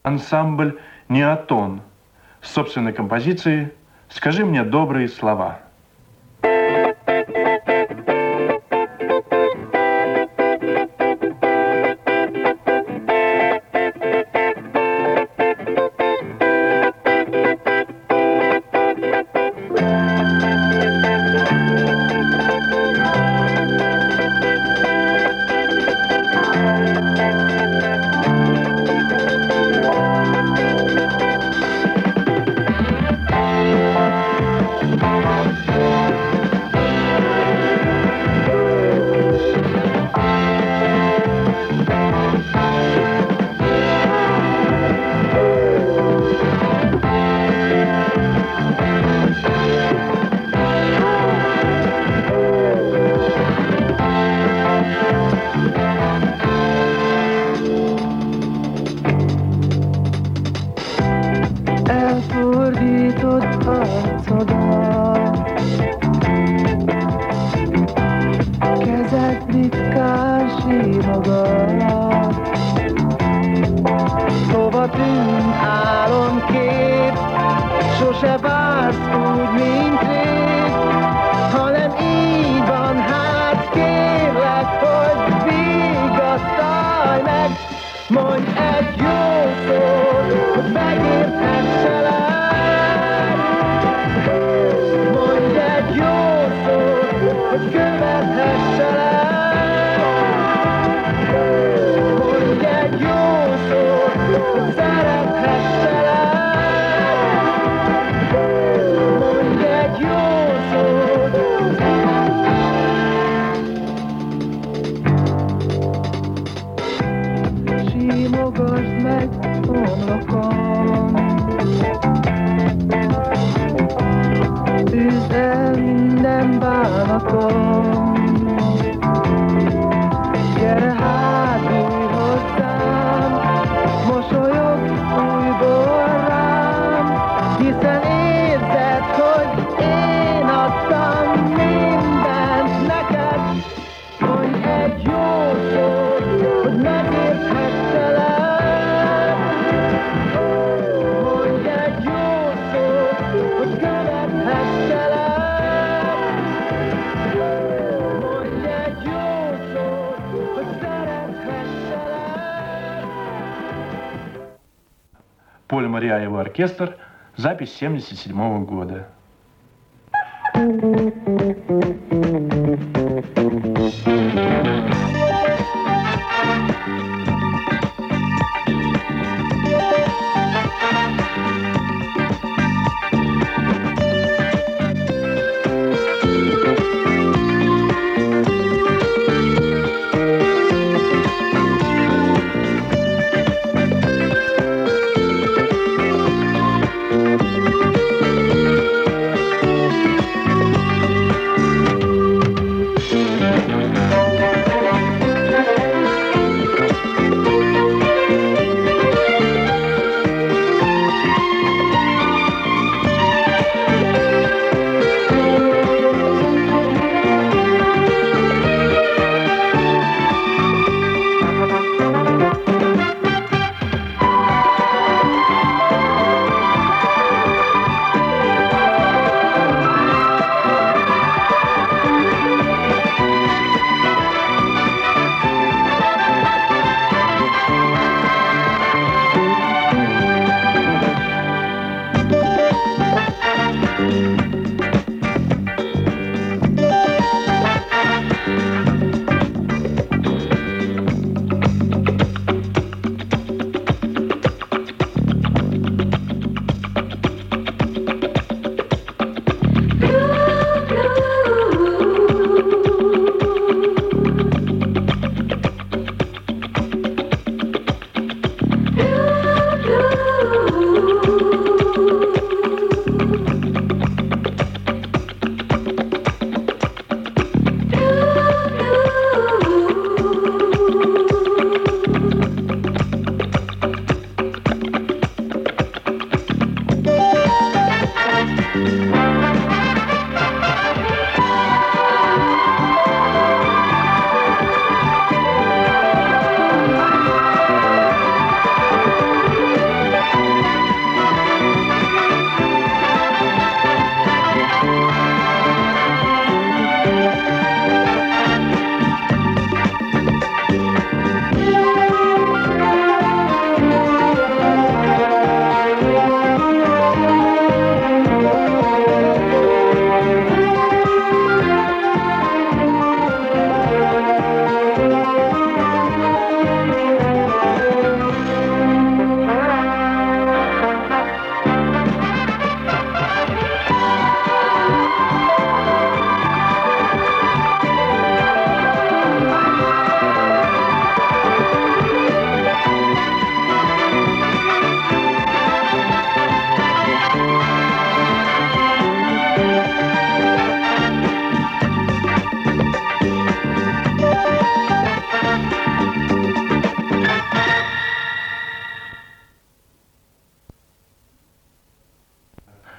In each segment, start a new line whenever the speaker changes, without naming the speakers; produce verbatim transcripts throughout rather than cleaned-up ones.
Ансамбль «Неотон» с собственной композицией «Скажи мне добрые слова». Поль Мариа и его оркестр. Запись семьдесят седьмого года.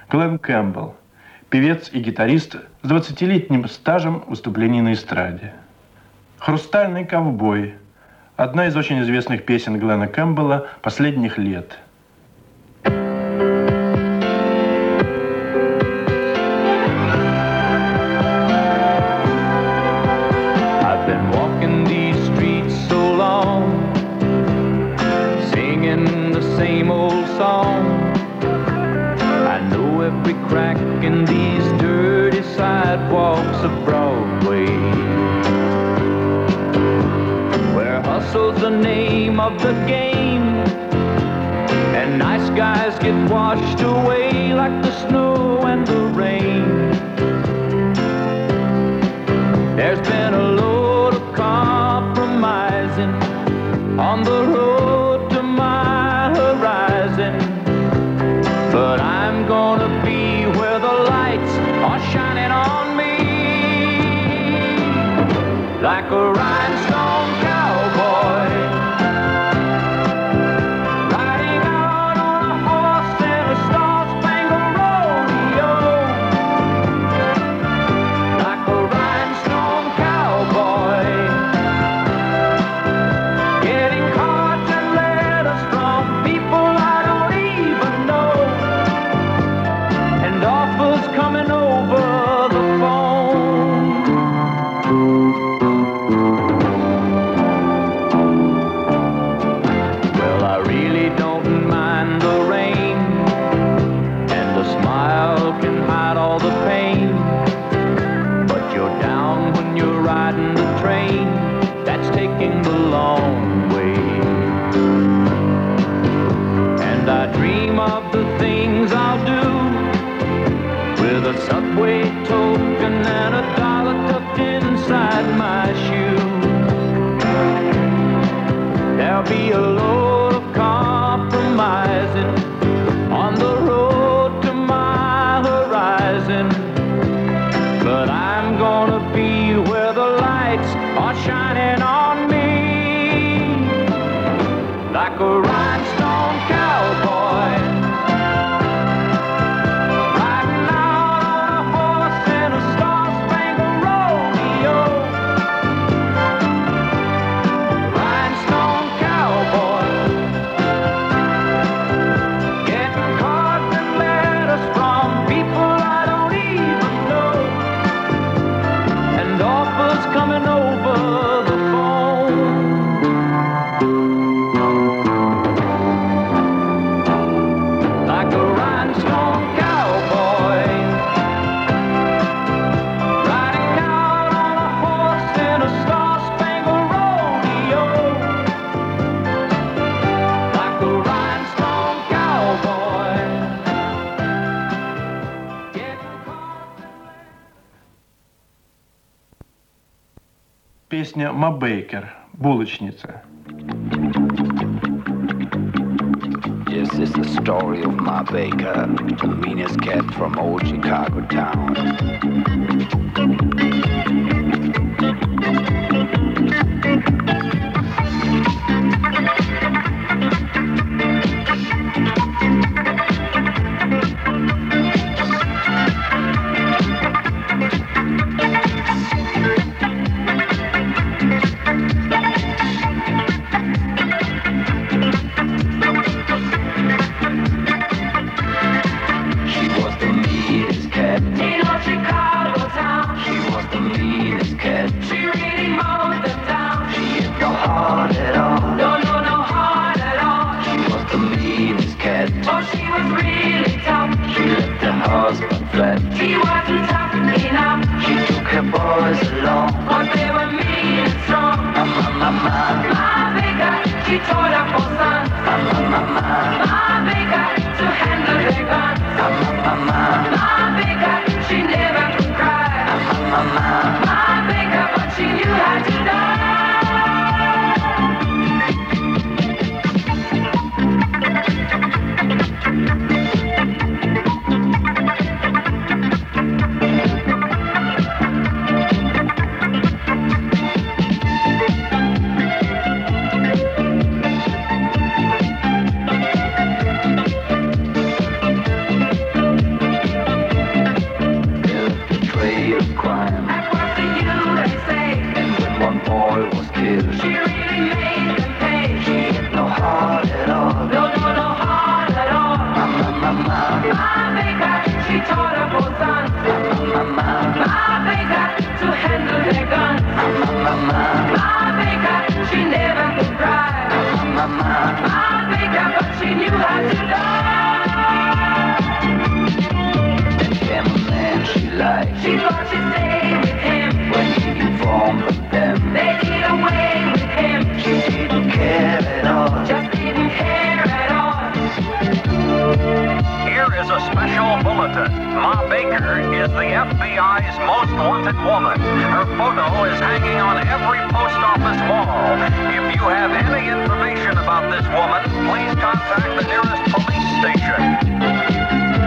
Глен Кэмпбелл, певец и гитарист с двадцатилетним стажем выступлений на эстраде. «Хрустальный ковбой» – одна из очень известных песен Глена Кэмпбелла последних лет.
Crack in these dirty sidewalks of Broadway, where hustle's the name of the game, and nice guys get washed away like the snow and the rain. There's been a load of compromising on the road to my horizon, but I'm gonna be where the lights are shining on me, like a rhinestone cowboy, riding out on a horse in a star-spangled rodeo, like a rhinestone cowboy, getting cards and letters from people I don't even know, and offers coming over the phone. Well, I really don't mind the rain, and a smile can hide all the pain, but you're down when you're riding the train that's taking the long way. And I dream of the things I'll do with a subway token and a dollar tucked inside my shoe. There'll be a load of compromising on the road to my horizon, but I'm gonna be where the lights are shining on me, like a rhinestone cowboy, riding out on a horse in a star-spangled rodeo, rhinestone cowboy, getting cards and letters from people I don't even know, and offers coming over the phone. Like a rhinestone cowboy, riding out on a horse in a star-spangled rodeo, like a rhinestone cowboy, getting caught.
Песня «Ма Бейкер» «Булочница».
Yes, it's the story of Ma Baker, the meanest cat from old Chicago town. She was the meanest cat
In old Chicago town,
She was the meanest cat.
she really mowed them down.
She had no heart at all.
No, no, no heart at all.
She was the meanest cat.
Oh, she was really tough.
She left her husband flat.
He wasn't tough enough,
She took her boys along.
but they were mean and strong.
Mama, mama,
Ma Baker, she taught her for son.
mama, mama,
Ma Baker, to handle her gun.
mama, mama,
Ma Baker, she never could cry.
mama.
Ma Baker, but she knew how to die. Ma Baker, but she knew how to love.
And came a man she liked.
She thought she'd stay with him
when he informed of them.
they did away with him.
She didn't care at all.
Just didn't care at all.
Here is a special bulletin. Ma Baker is the F B I's most wanted woman. Her photo is hanging on every post office wall. If you have any information about this woman, please contact the nearest police station.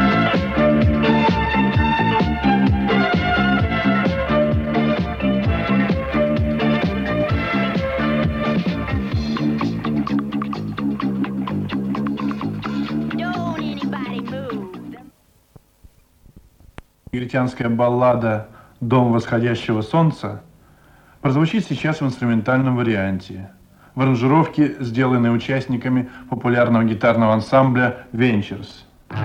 Негритянская баллада «Дом восходящего солнца» прозвучит сейчас в инструментальном варианте, в аранжировке, сделанной участниками популярного гитарного ансамбля «Венчерс».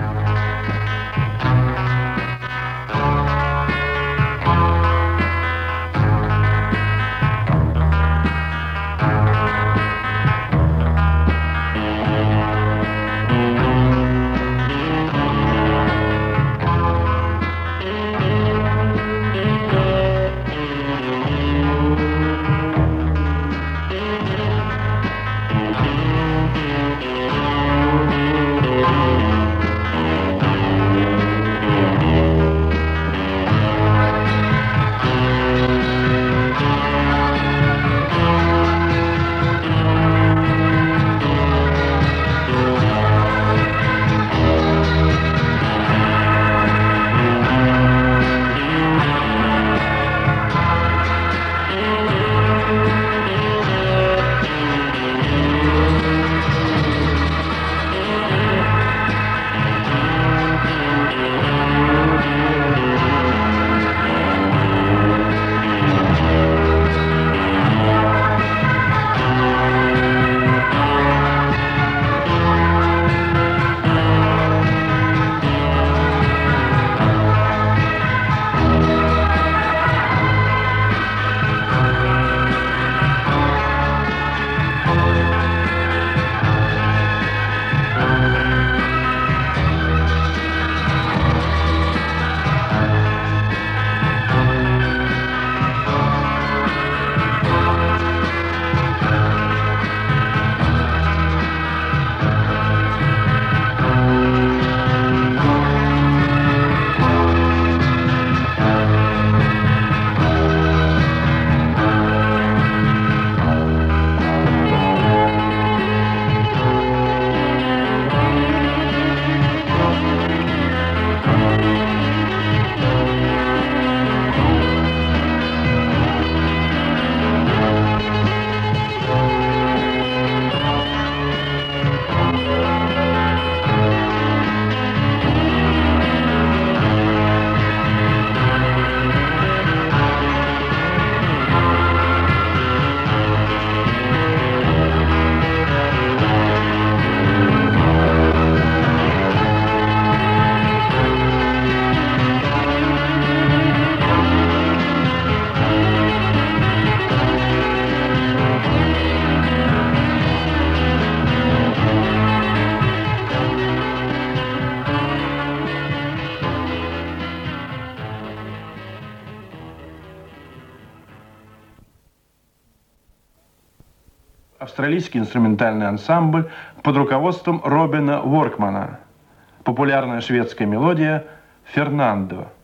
Австралийский инструментальный ансамбль под руководством Робина Воркмана. Популярная шведская мелодия «Фернандо».